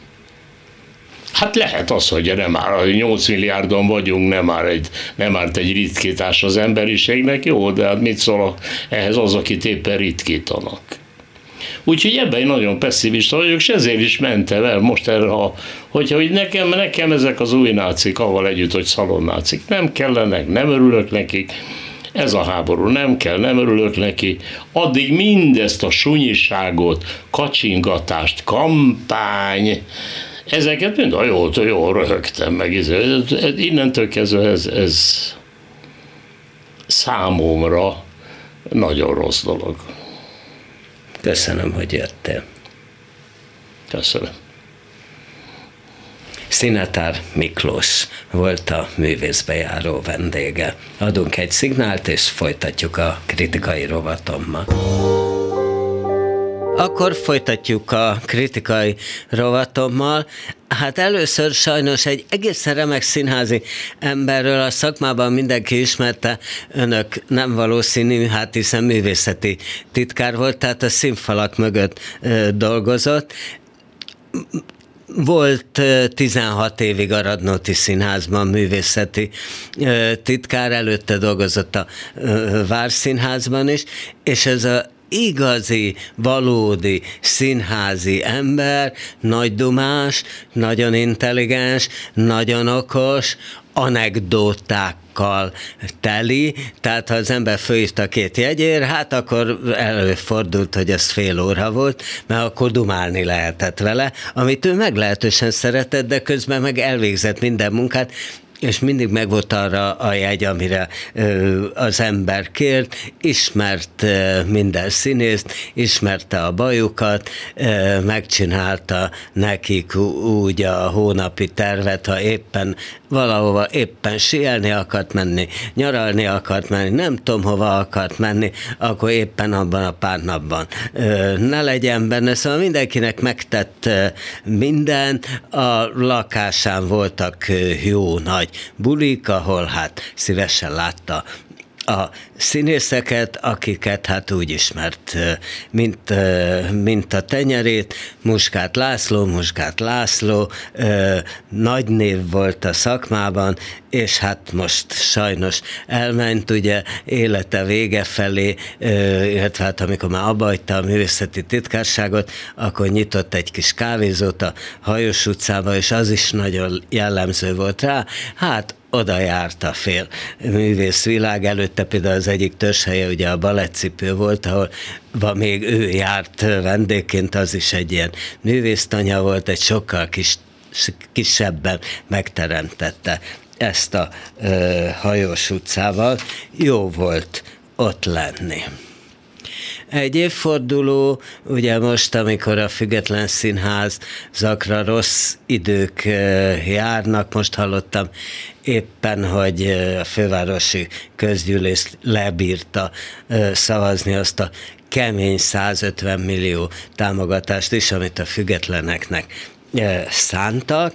Hát lehet az, hogy nem már 8 milliárdon vagyunk, nem árt egy ritkítás az emberiségnek, jó, de hát mit szól ehhez az, akit éppen ritkítanak. Úgyhogy ebben nagyon pessimista vagyok, és ezért is mentem el most erre, hogy nekem ezek az új nácik, avval együtt, hogy szalonnácik nem kellenek, nem örülök nekik, ez a háború nem kell, nem örülök neki, addig mindezt a sunyiságot, kacsingatást, kampány, ezeket mind jól röhögtem meg. Innentől kezdve ez számomra nagyon rossz dolog. Köszönöm, hogy jöttél. Köszönöm. Szinetár Miklós volt a művészbejáró vendége. Adunk egy szignált, és folytatjuk a kritikai rovatommal. Akkor folytatjuk a kritikai rovatommal. Hát először sajnos egy egészen remek színházi emberről a szakmában mindenki ismerte, önök nem valószínű, hát hiszen művészeti titkár volt, tehát a színfalak mögött dolgozott. volt 16 évig a Radnóti Színházban művészeti titkár, előtte dolgozott a Várszínházban is, és ez a igazi, valódi színházi ember, nagy dumás, nagyon intelligens, nagyon okos, anekdótákkal teli, tehát ha az ember fölhívta 2 jegyért, hát akkor előfordult, hogy ez fél óra volt, mert akkor dumálni lehetett vele, amit ő meglehetősen szeretett, de közben meg elvégzett minden munkát, és mindig megvolt arra a jegy, amire az ember kért, ismert minden színészt, ismerte a bajukat, megcsinálta nekik úgy a hónapi tervet, ha éppen valahova éppen sielni akart menni, nyaralni akart menni, nem tudom hova akart menni, akkor éppen abban a pár napban ne legyen benne, szóval mindenkinek megtett minden, a lakásán voltak jó nagy bulik, ahol hát szívesen látta a színészeket, akiket hát úgy ismert, mint a tenyerét. Musgát László, nagy név volt a szakmában, és hát most sajnos elment, ugye élete vége felé, illetve hát amikor már abbahagyta a művészeti titkárságot, akkor nyitott egy kis kávézót a Hajós utcába, és az is nagyon jellemző volt rá. Hát oda járt a fél művészvilág, előtte például az egyik törzshelye ugye a Balettcipő volt, ahol még ő járt vendégként, az is egy ilyen művésztanya volt, egy sokkal kisebben megteremtette ezt a Hajós utcával. Jó volt ott lenni. Egy évforduló, ugye most, amikor a független színházakra rossz idők járnak, most hallottam éppen, hogy a fővárosi közgyűlés lebírta szavazni azt a kemény 150 millió támogatást is, amit a függetleneknek szántak.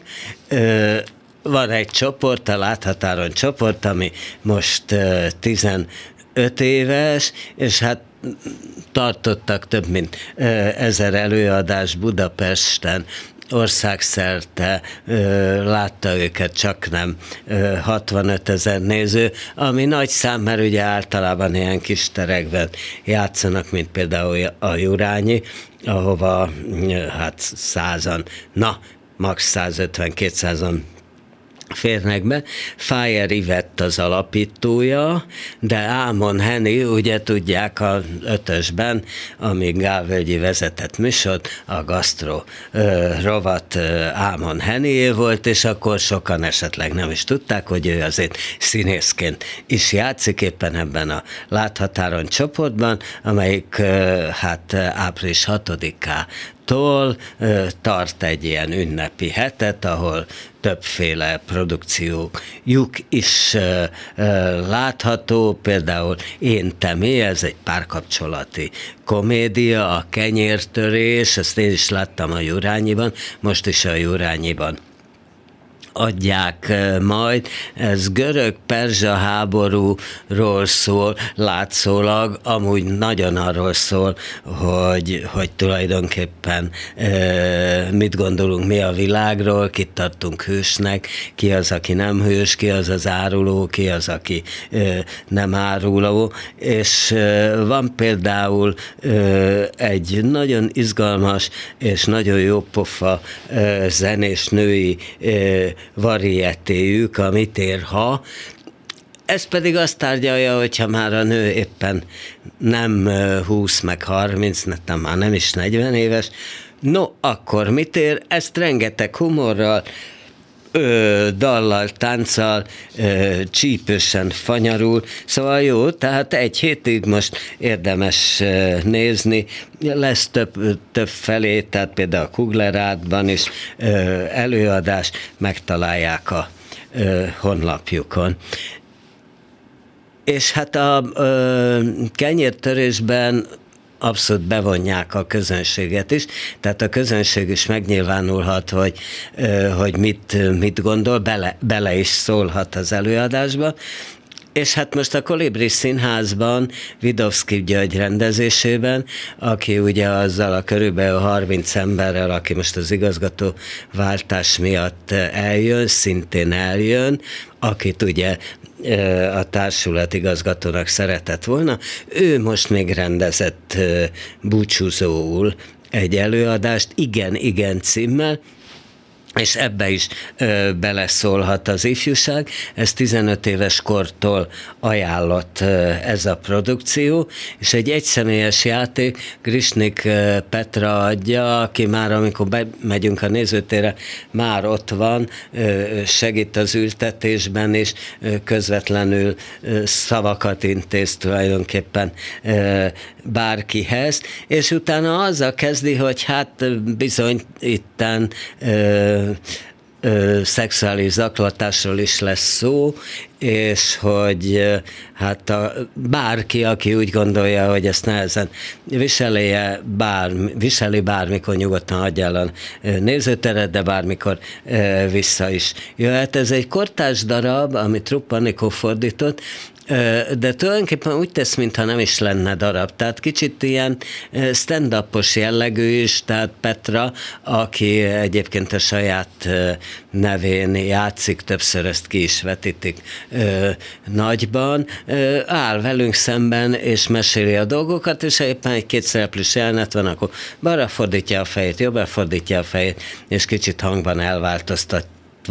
Van egy csoport, a Láthatáron csoport, ami most 15 éves, és hát tartottak több mint 1000 előadást Budapesten, országszerte, látta őket csak nem 65 000 néző, ami nagy szám, mert ugye általában ilyen kis terekben játszanak, mint például a Jurányi, ahova hát 100-an, max. 150-200-an férnek be. Fájer Ivett az alapítója, de Ámon Henny, ugye tudják, a 5-ösben, amíg Gál Völgyi vezetett műsort, a gasztro rovat Ámon Hennyé volt, és akkor sokan esetleg nem is tudták, hogy ő azért színészként is játszik éppen ebben a Láthatáron csoportban, amelyik hát április 6-tól tart egy ilyen ünnepi hetet, ahol többféle produkciójuk is látható, például Én, te mi, ez egy párkapcsolati komédia, a Kenyértörés, ezt én is láttam a Jurányiban, most is a Jurányiban adják majd. Ez görög-perzsa háborúról szól, látszólag, amúgy nagyon arról szól, hogy tulajdonképpen mit gondolunk mi a világról, kit tartunk hősnek, ki az, aki nem hős, ki az az áruló, ki az, aki nem áruló, és van például egy nagyon izgalmas és nagyon jó pofa zenés női varietéjük, a Mit ér, ha. Ez pedig azt tárgyalja, hogyha már a nő éppen nem 20 meg 30, már nem is 40 éves, no, akkor mit ér? Ezt rengeteg humorral, dallal, tánccal, csípősen, fanyarul, szóval jó, tehát egy hétig most érdemes nézni, lesz több felé, tehát például a Kuglerádban is előadás, megtalálják a honlapjukon. És hát a kenyértörésben abszolút bevonják a közönséget is, tehát a közönség is megnyilvánulhat, hogy mit gondol, bele is szólhat az előadásba. És hát most a Kolibri Színházban Vidovszky György rendezésében, aki ugye azzal a körülbelül 30 emberrel, aki most az igazgató váltás miatt eljön, szintén eljön, akit ugye a társulat igazgatónak szeretett volna, ő most még rendezett búcsúzóul egy előadást, igen címmel, és ebbe is beleszólhat az ifjúság. Ez 15 éves kortól ajánlott ez a produkció, és egy egyszemélyes játék, Grisnik Petra adja, aki már amikor bemegyünk a nézőtérre, már ott van, segít az ültetésben, és közvetlenül szavakat intéz tulajdonképpen bárkihez, és utána azzal kezdi, hogy hát bizony itten szexuális zaklatásról is lesz szó, és hogy bárki, aki úgy gondolja, hogy ezt nehezen viseli bármikor, nyugodtan hagyja el a nézőteret, de bármikor vissza is jöhet. Ez egy kortárs darab, amit Trupp Anikó fordított, de tulajdonképpen úgy tesz, mintha nem is lenne darab. Tehát kicsit ilyen stand-upos jellegű is, tehát Petra, aki egyébként a saját nevén játszik, többször ezt ki is vetítik nagyban, áll velünk szemben, és meséli a dolgokat, és éppen egy kétszereplős jelenet van, akkor balra fordítja a fejét, jobbra fordítja a fejét, és kicsit hangban elváltoztat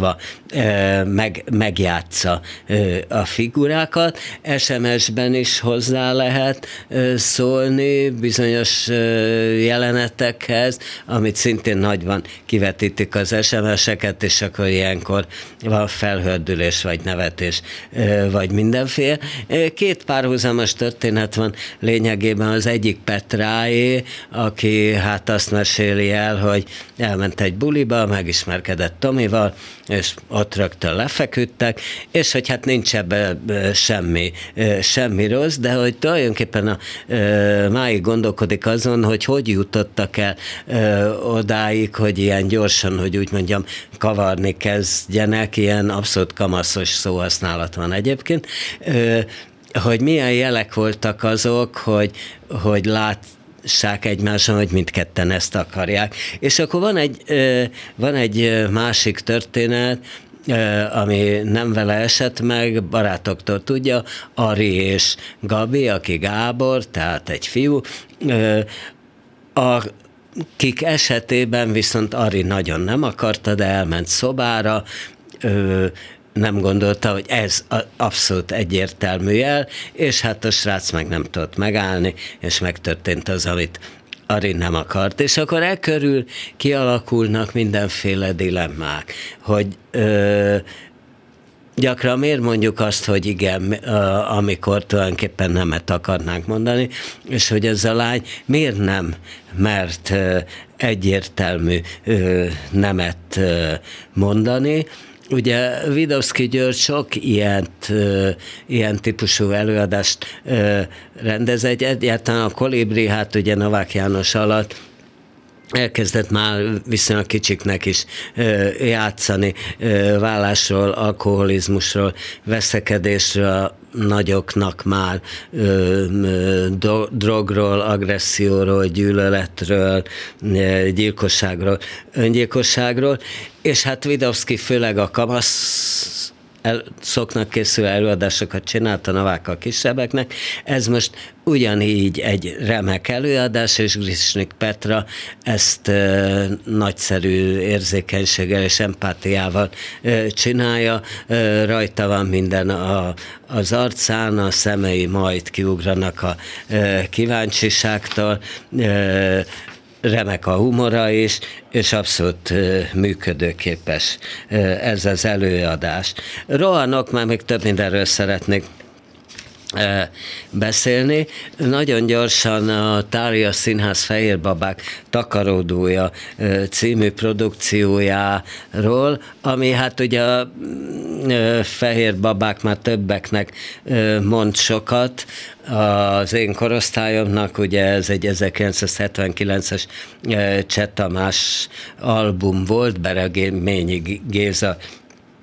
megjátsza a figurákat. SMS-ben is hozzá lehet szólni bizonyos jelenetekhez, amit szintén nagyban kivetítik az SMS-eket, és akkor ilyenkor van felhördülés, vagy nevetés, vagy mindenféle. Két párhuzamos történet van lényegében, az egyik Petráé, aki hát azt meséli el, hogy elment egy buliba, megismerkedett Tomival, és ott rögtön lefeküdtek, és hogy hát nincs ebben semmi rossz, de hogy tulajdonképpen máig gondolkodik azon, hogy jutottak el odáig, hogy ilyen gyorsan, hogy úgy mondjam, kavarni kezdjenek, ilyen abszolút kamaszos szóhasználat van egyébként, hogy milyen jelek voltak azok, hogy lássák egymáson, hogy mindketten ezt akarják. És akkor van egy másik történet, ami nem vele esett meg, barátoktól tudja, Ari és Gabi, aki Gábor, tehát egy fiú, akik esetében viszont Ari nagyon nem akarta, de elment szobára, nem gondolta, hogy ez abszolút egyértelmű jel, és hát a srác meg nem tudott megállni, és megtörtént az, amit Ari nem akart. És akkor körül kialakulnak mindenféle dilemmák, hogy gyakran miért mondjuk azt, hogy igen, amikor tulajdonképpen nemet akarnánk mondani, és hogy ez a lány miért nem mert egyértelmű nemet mondani. Ugye Vidovszky György sok ilyen típusú előadást rendez, egyáltalán a Kolibri, hát ugye Novák János alatt elkezdett már viszonylag kicsiknek is játszani vállásról, alkoholizmusról, veszekedésről, nagyoknak már drogról, agresszióról, gyűlöletről, gyilkosságról, öngyilkosságról, és hát Vidovszky főleg a kamasz szoknak készülő előadásokat csinált a Novákkal kisebbeknek. Ez most ugyanígy egy remek előadás, és Grisnik Petra ezt nagyszerű érzékenységgel és empátiával csinálja. Rajta van minden az arcán, a szemei majd kiugranak a kíváncsiságtól, remek a humora is, és abszolút működőképes ez az előadás. Rohanok, már még több mindenről szeretnék beszélni. Nagyon gyorsan a Thália Színház Fehér Babák takaródója című produkciójáról, ami hát ugye a Fehér Babák már többeknek mond sokat. Az én korosztályomnak, ugye ez egy 1979-es Cseh Tamás album volt, Beregényi Géza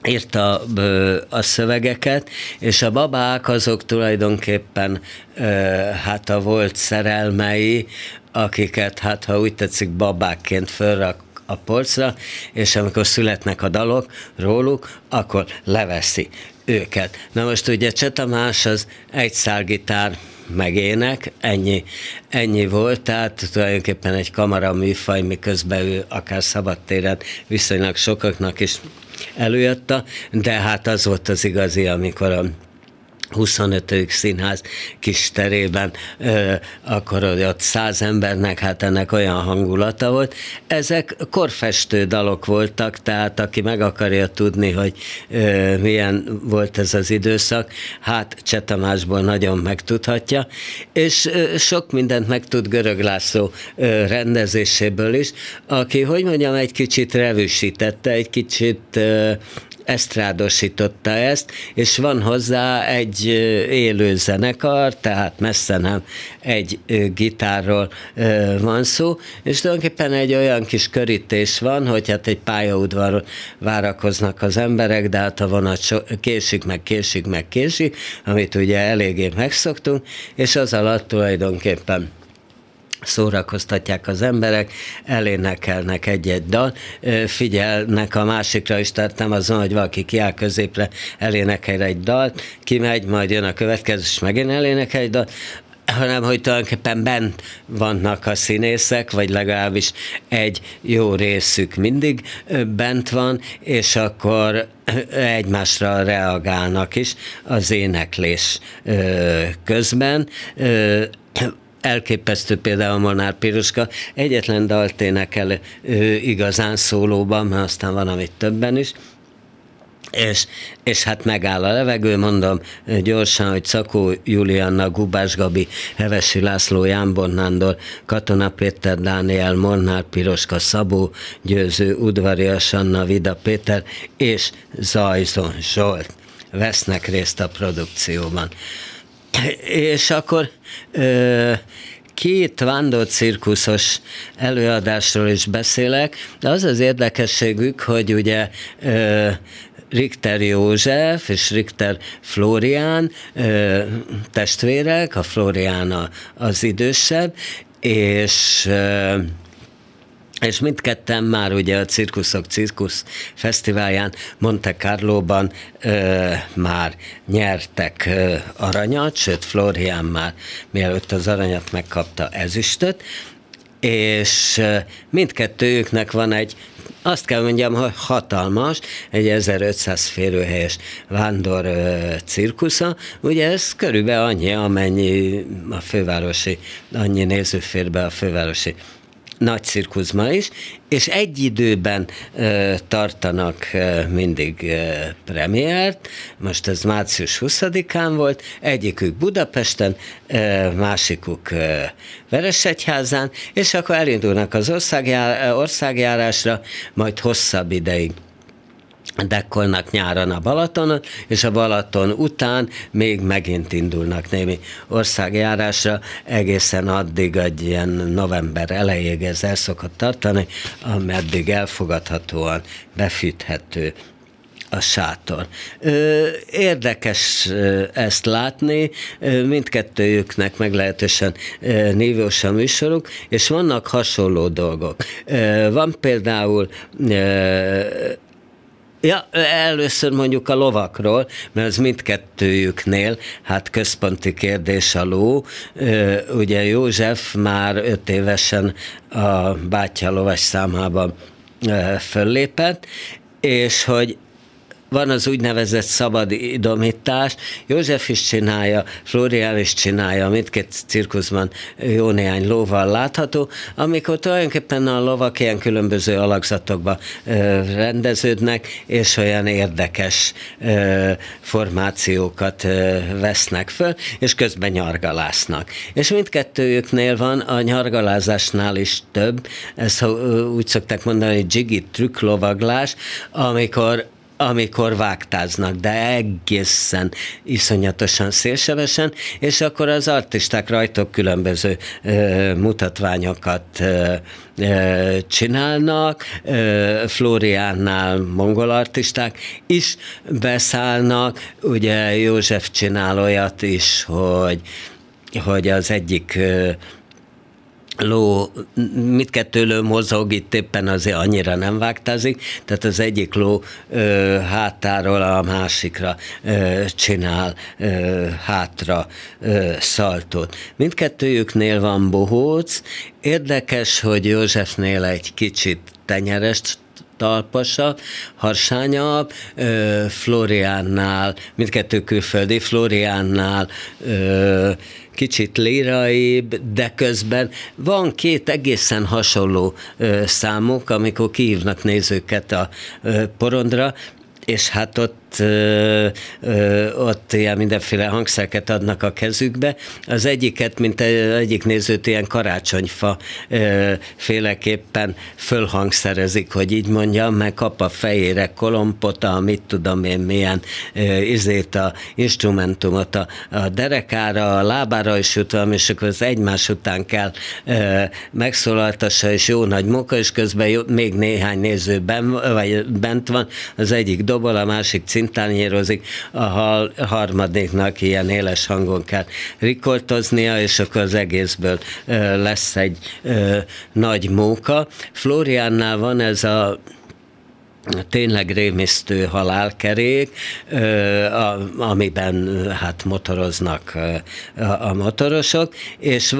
írta a szövegeket, és a babák azok tulajdonképpen hát a volt szerelmei, akiket hát ha úgy tetszik babákként fölrak a polcra, és amikor születnek a dalok róluk, akkor leveszi őket. Na most ugye Cseh Tamás az egy szálgitár meg ének, ennyi volt, tehát tulajdonképpen egy kamaraműfaj, miközben ő akár szabadtéren viszonylag sokaknak is előadta, de hát az volt az igazi, amikor a 25. színház kis terében, akkor ott 100 embernek, hát ennek olyan hangulata volt. Ezek korfestő dalok voltak, tehát aki meg akarja tudni, hogy milyen volt ez az időszak, hát Cseh Tamásból nagyon megtudhatja, és sok mindent megtud Görög László rendezéséből is, aki, hogy mondjam, egy kicsit revűsítette, egy kicsit esztrádosította ezt, és van hozzá egy élő zenekar, tehát messze nem egy gitárról van szó, és tulajdonképpen egy olyan kis körítés van, hogy hát egy pályaudvaron várakoznak az emberek, de hát a vonat késik, amit ugye eléggé megszoktunk, és az alatt tulajdonképpen szórakoztatják az emberek, elénekelnek egy-egy dal, figyelnek a másikra is, tehát nem azon, hogy valaki kiáll középre, elénekel egy dalt, kimegy, majd jön a következő, és megint elénekel egy dalt, hanem hogy tulajdonképpen bent vannak a színészek, vagy legalábbis egy jó részük mindig bent van, és akkor egymásra reagálnak is az éneklés közben. Elképesztő például Molnár Piroska, egyetlen dalt énekel igazán szólóban, mert aztán van, amit többen is, és hát megáll a levegő, mondom gyorsan, hogy Szakó Julianna, Gubás Gabi, Hevesi László, Jánbor Nándor, Katona Péter, Dániel, Molnár Piroska, Szabó Győző, Udvarias Anna, Vida Péter és Zajzon Zsolt vesznek részt a produkcióban. És akkor két vándorcirkuszos előadásról is beszélek, de az az érdekességük, hogy ugye Richter József és Richter Flórián testvérek, a Flórián az idősebb, és mindketten már ugye a Cirkuszok Cirkusz Fesztiválján Monte Carlóban már nyertek aranyat, sőt Flórián már mielőtt az aranyat megkapta ezüstöt, és mindkettőjüknek van egy, azt kell mondjam, hogy hatalmas, egy 1500 férőhelyes vándor cirkusza. Ugye ez körülbelül annyi, amennyi a fővárosi, annyi néző fér be a fővárosi nagy cirkuszban is, és egy időben tartanak mindig premiért, most ez március 20-án volt, egyikük Budapesten, másikuk Veresegyházán, és akkor elindulnak az országjárásra, majd hosszabb ideig dekkolnak nyáron a Balatonon, és a Balaton után még megint indulnak némi országjárásra, egészen addig egy ilyen november elejéig ez el szokott tartani, ameddig elfogadhatóan befűthető a sátor. Érdekes ezt látni, mindkettőjüknek meglehetősen nívós a műsoruk, és vannak hasonló dolgok. Van például először mondjuk a lovakról, mert az mindkettőjüknél, hát központi kérdés a ló. Ugye József már 5 évesen a Bátyja lovas számában föllépett, és hogy van az úgynevezett szabad idomítás, József is csinálja, Flórián is csinálja, mindkét cirkuszban jó néhány lóval látható, amikor tulajdonképpen a lovak ilyen különböző alakzatokba rendeződnek, és olyan érdekes formációkat vesznek föl, és közben nyargalásznak. És mindkettőjüknél van, a nyargalázásnál is több, ezt úgy szokták mondani, hogy jiggy trükk lovaglás, amikor amikor vágtáznak, de egészen iszonyatosan szélsebesen, és akkor az artisták rajtuk különböző mutatványokat csinálnak, Flóriánnál mongol artisták is beszállnak, ugye József csinál olyat is, hogy az egyik ló, mindkettő ló mozog, itt éppen azért annyira nem vágtázik, tehát az egyik ló hátáról a másikra csinál hátra szaltót. Mindkettőjüknél van bohóc. Érdekes, hogy Józsefnél egy kicsit tenyeres talpasabb, harsányabb, Flóriánnál, mindkettő külföldi, Flóriánnál kicsit líraibb, de közben van két egészen hasonló számok, amikor kihívnak nézőket a porondra, és hát ott ilyen mindenféle hangszereket adnak a kezükbe. Az egyiket, mint egyik nézőt ilyen karácsonyfa féleképpen fölhangszerezik, hogy így mondjam, meg kap a fejére kolompot, mit tudom én milyen izét, a instrumentumot a derekára, a lábára is jut valami, és akkor az egymás után kell megszólaltassa, és jó nagy munka, és közben még néhány néző bent van, az egyik dobol, a másik cintányérozik, a harmadiknak ilyen éles hangon kell rikoltoznia, és akkor az egészből lesz egy nagy móka. Flóriánnál van ez a tényleg rémisztő halálkerék, amiben hát motoroznak a motorosok, és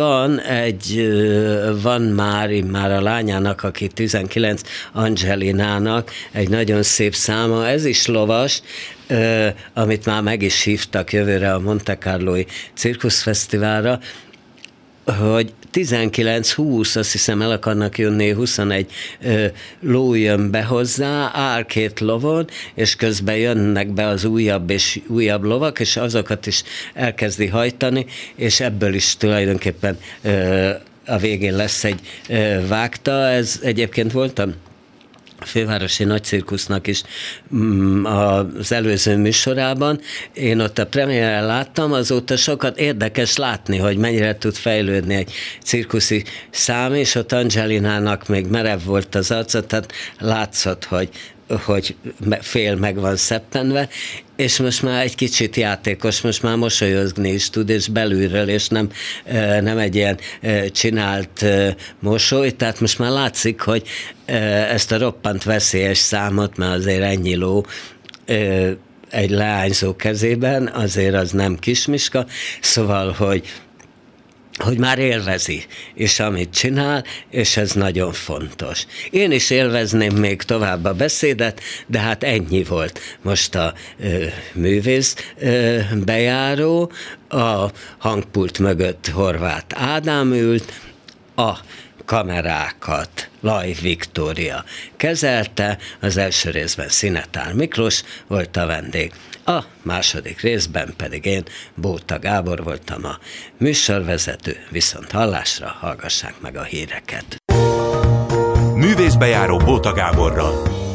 van már a lányának, aki 19, Angelinának egy nagyon szép száma, ez is lovas, amit már meg is hívtak jövőre a Monte Carloi cirkuszfesztiválra, hogy 19-20, azt hiszem el akarnak jönni, 21 ló jön be hozzá, áll két lovon, és közben jönnek be az újabb és újabb lovak, és azokat is elkezdi hajtani, és ebből is tulajdonképpen a végén lesz egy vágta. Ez egyébként voltam a Fővárosi Nagycirkusznak is az előző műsorában. Én ott a premiéren láttam, azóta sokat érdekes látni, hogy mennyire tud fejlődni egy cirkuszi szám, és ott Angelinának még merev volt az arca, tehát látszott, hogy fél meg van szeppenve, és most már egy kicsit játékos, most már mosolyozni is tud, és belülről, és nem egy ilyen csinált mosoly, tehát most már látszik, hogy ezt a roppant veszélyes számot, mert azért ennyi ló egy leányzó kezében, azért az nem kismiska, szóval, hogy már élvezi, és amit csinál, és ez nagyon fontos. Én is élvezném még tovább a beszédet, de hát ennyi volt most a művész bejáró, a hangpult mögött Horváth Ádám ült, a kamerákat Laj Viktória kezelte, az első részben Szinetár Miklós volt a vendég, a második részben pedig én, Bóta Gábor voltam a műsorvezető, viszont hallásra, hallgassák meg a híreket. Művészbejáró Bóta Gáborral.